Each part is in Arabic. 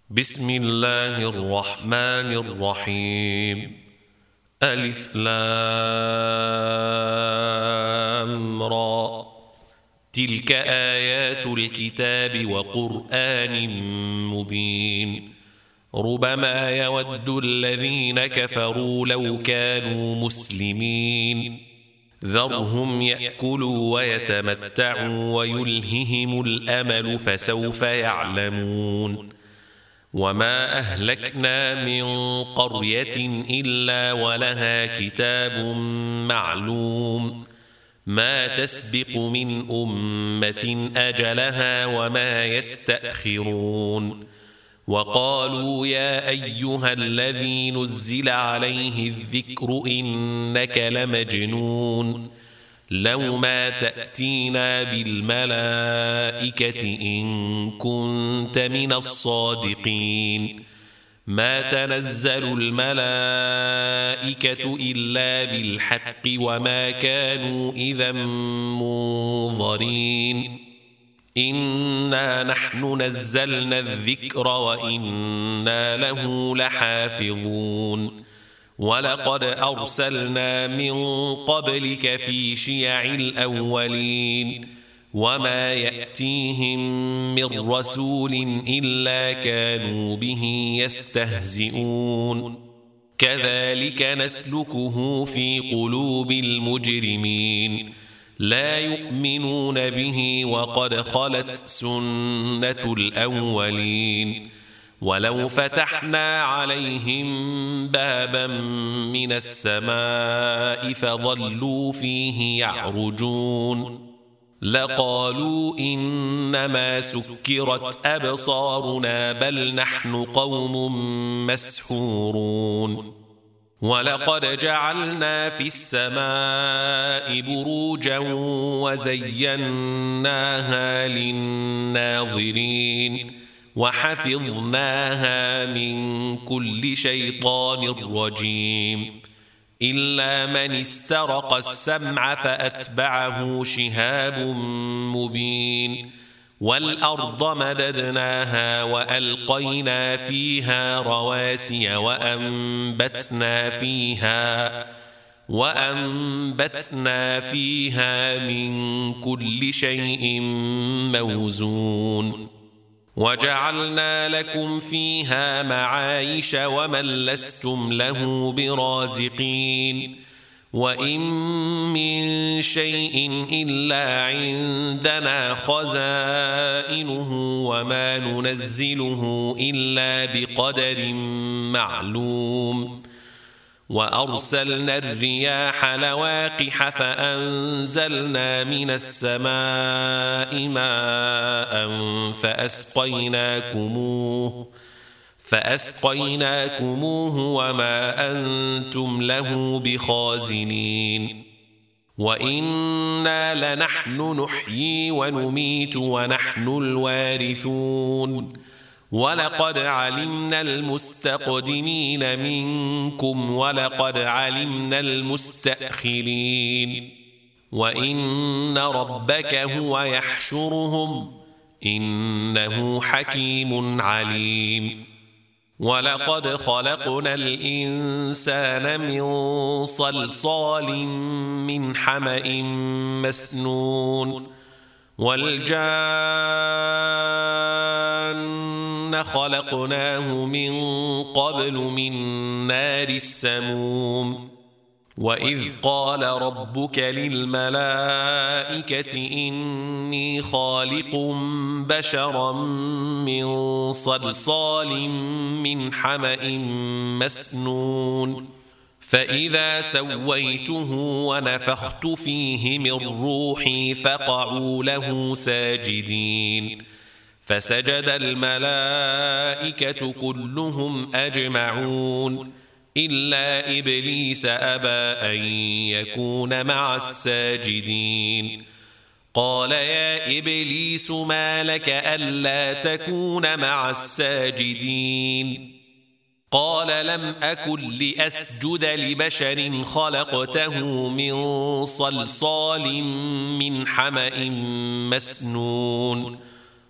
بسم الله الرحمن الرحيم. ألف لام را. تلك آيات الكتاب وقرآن مبين. ربما يود الذين كفروا لو كانوا مسلمين. ذرهم يأكلوا ويتمتعوا ويلههم الأمل فسوف يعلمون. وما أهلكنا من قرية إلا ولها كتاب معلوم ما تسبق من أمة أجلها وما يستأخرون. وقالوا يا أيها الذي نزل عليه الذكر إنك لمجنون لو ما تأتينا بالملائكة إن كنت من الصادقين. ما تنزل الملائكة إلا بالحق وما كانوا إذا منظرين. إنا نحن نزلنا الذكر وإنا له لحافظون. ولقد أرسلنا من قبلك في شيع الأولين وما يأتيهم من رسول إلا كانوا به يستهزئون. كذلك نسلكه في قلوب المجرمين لا يؤمنون به وقد خلت سنة الأولين. ولو فتحنا عليهم بابا من السماء فظلوا فيه يعرجون لقالوا إنما سكرت أبصارنا بل نحن قوم مسحورون. ولقد جعلنا في السماء بروجا وزيناها للناظرين وحفظناها من كل شيطان رجيم إلا من استرق السمع فأتبعه شهاب مبين. والأرض مددناها وألقينا فيها رواسي وأنبتنا فيها من كل شيء موزون. وجعلنا لكم فيها معايش ومن لستم له برازقين. وإن من شيء إلا عندنا خزائنه وما ننزله إلا بقدر معلوم. وأرسلنا الرياح لواقح فأنزلنا من السماء ماء فأسقيناكموه وما أنتم له بخازنين. وإنا لنحن نحيي ونميت ونحن الوارثون. ولقد علمنا المستقدمين منكم ولقد علمنا المستأخرين. وإن ربك هو يحشرهم إنه حكيم عليم. ولقد خلقنا الإنسان من صلصال من حمأ مسنون. والجان خلقناه من قبل من نار السموم. وإذ قال ربك للملائكة إني خالق بشرا من صلصال من حمأ مسنون. فإذا سويته ونفخت فيه من روحي فقعوا له ساجدين. فسجد الملائكة كلهم أجمعون إلا إبليس أبى أن يكون مع الساجدين. قال يا إبليس ما لك ألا تكون مع الساجدين؟ قال لم أكن لأسجد لبشر خلقته من صلصال من حمأ مسنون.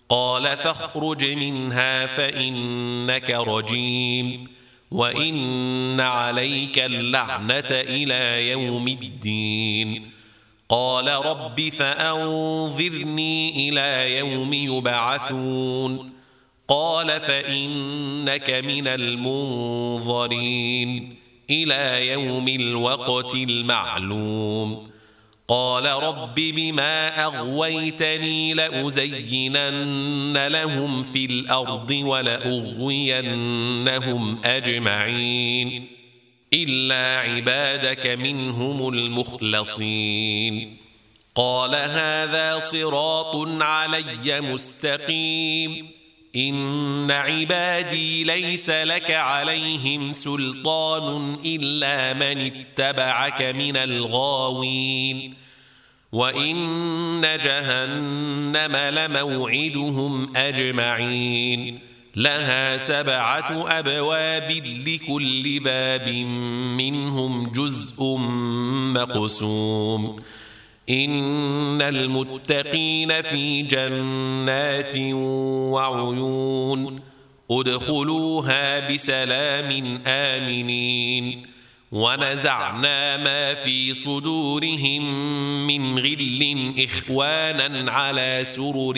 قال فاخرج منها فإنك رجيم وإن عليك اللعنة إلى يوم الدين. قال رب فأنظرني إلى يوم يبعثون. قال فإنك من المنظرين إلى يوم الوقت المعلوم. قال رب بما أغويتني لأزينن لهم في الأرض ولأغوينهم أجمعين إلا عبادك منهم المخلصين. قال هذا صراط علي مستقيم إن عبادي ليس لك عليهم سلطان إلا من اتبعك من الغاوين وإن جهنم لموعدهم أجمعين لها 7 أبواب لكل باب منهم جزء مقسوم. إن المتقين في جنات وعيون ادخلوها بسلام آمنين. ونزعنا ما في صدورهم من غل إخوانا على سرر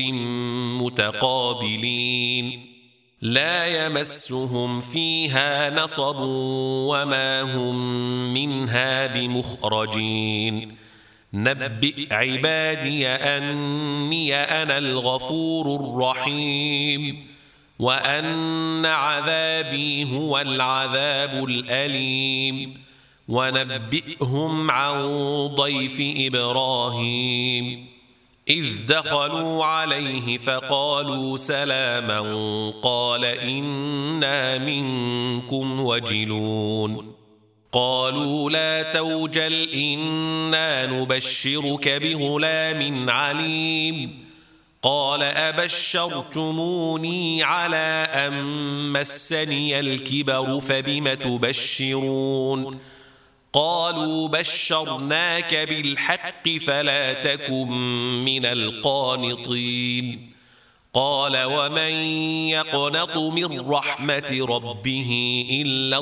متقابلين لا يمسهم فيها نصب وما هم منها بمخرجين. نبئ عبادي أني أنا الغفور الرحيم وأن عذابي هو العذاب الأليم. ونبئهم عن ضيف إبراهيم إذ دخلوا عليه فقالوا سلاما قال إنا منكم وجلون. قالوا لا توجل إنا نبشرك بغلام عليم. قال أبشرتموني على أن مسني الكبر فبم تبشرون. قالوا بشرناك بالحق فلا تكن من القانطين. قال ومن يقنط من رحمة ربه إلا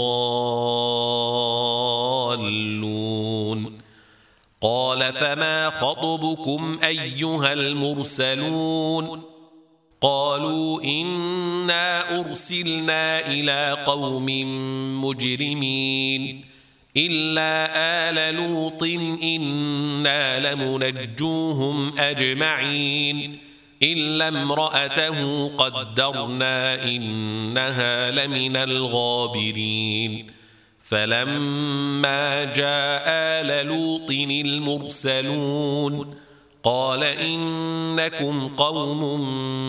الضالون. قال فما خطبكم أيها المرسلون؟ قالوا إنا أرسلنا إلى قوم مجرمين إلا آل لوط إنا لمنجوهم أجمعين إلا امرأته قدرنا إنها لمن الغابرين. فلما جاء آل لوط المرسلون قال إنكم قوم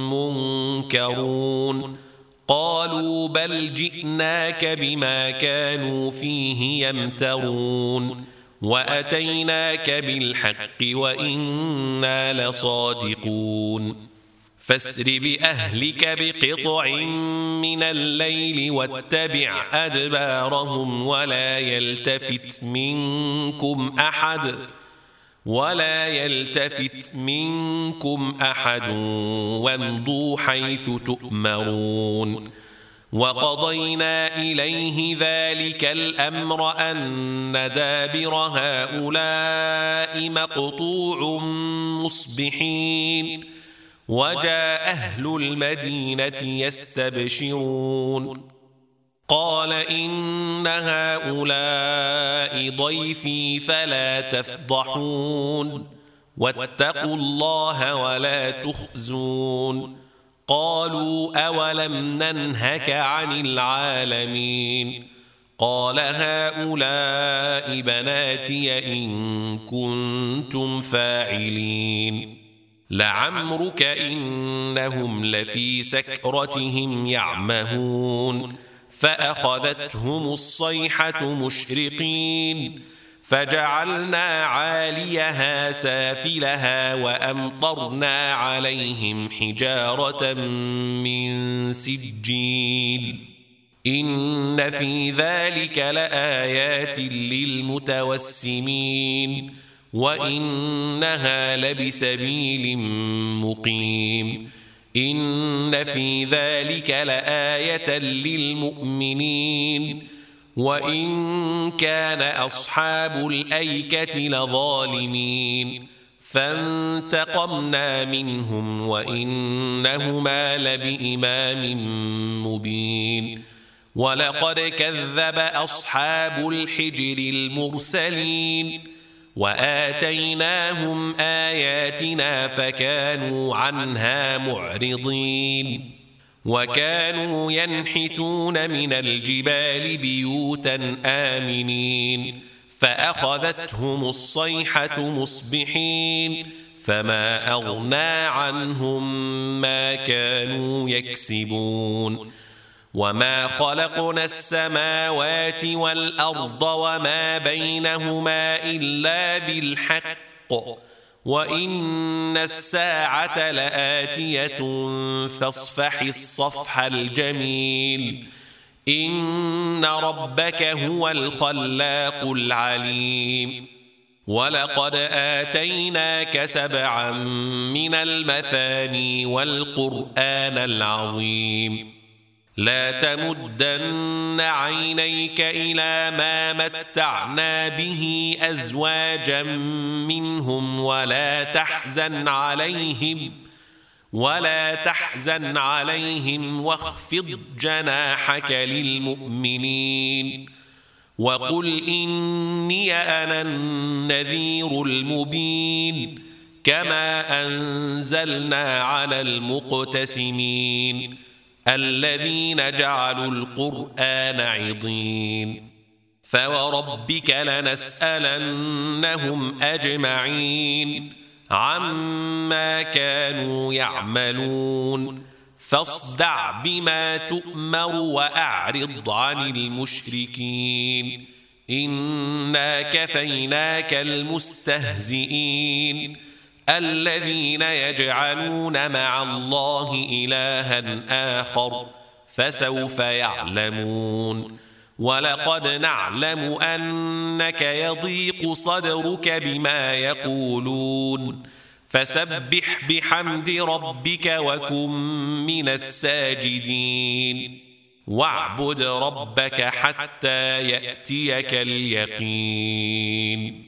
منكرون. قالوا بل جئناك بما كانوا فيه يمترون وأتيناك بالحق وإنا لصادقون. فاسر بأهلك بقطع من الليل واتبع أدبارهم ولا يلتفت منكم أحد وامضوا حيث تؤمرون. وقضينا إليه ذلك الأمر أن دابر هؤلاء مقطوع مصبحين وجاء أهل المدينة يستبشرون. قال إن هؤلاء ضيفي فلا تفضحون واتقوا الله ولا تخزون. قالوا أولم ننهك عن العالمين؟ قال هؤلاء بناتي إن كنتم فاعلين. لعمرك إنهم لفي سكرتهم يعمهون فأخذتهم الصيحة مشرقين فجعلنا عاليها سافلها وأمطرنا عليهم حجارة من سجيل إن في ذلك لآيات للمتوسمين وإنها لبسبيل مقيم. إن في ذلك لآية للمؤمنين وإن كان أصحاب الأيكة لظالمين فانتقمنا منهم وإنهما لبإمام مبين ولقد كذب أصحاب الحجر المرسلين وآتيناهم آياتنا فكانوا عنها معرضين وكانوا ينحتون من الجبال بيوتا آمنين فأخذتهم الصيحة مصبحين فما أغنى عنهم ما كانوا يكسبون وما خلقنا السماوات والأرض وما بينهما إلا بالحق وإن الساعة لآتية فاصفح الصفح الجميل إن ربك هو الخلاق العليم ولقد آتيناك 7 من المثاني والقرآن العظيم لا تمدن عينيك إلى ما متعنا به أزواجا منهم ولا تحزن عليهم واخفض جناحك للمؤمنين وقل إني أنا النذير المبين كما أنزلنا على المقتسمين الذين جعلوا القرآن عضين فوربك لنسألنهم أجمعين عما كانوا يعملون فاصدع بما تؤمر وأعرض عن المشركين إنا كفيناك المستهزئين الذين يجعلون مع الله إلها آخر فسوف يعلمون ولقد نعلم أنك يضيق صدرك بما يقولون فسبح بحمد ربك وكن من الساجدين واعبد ربك حتى يأتيك اليقين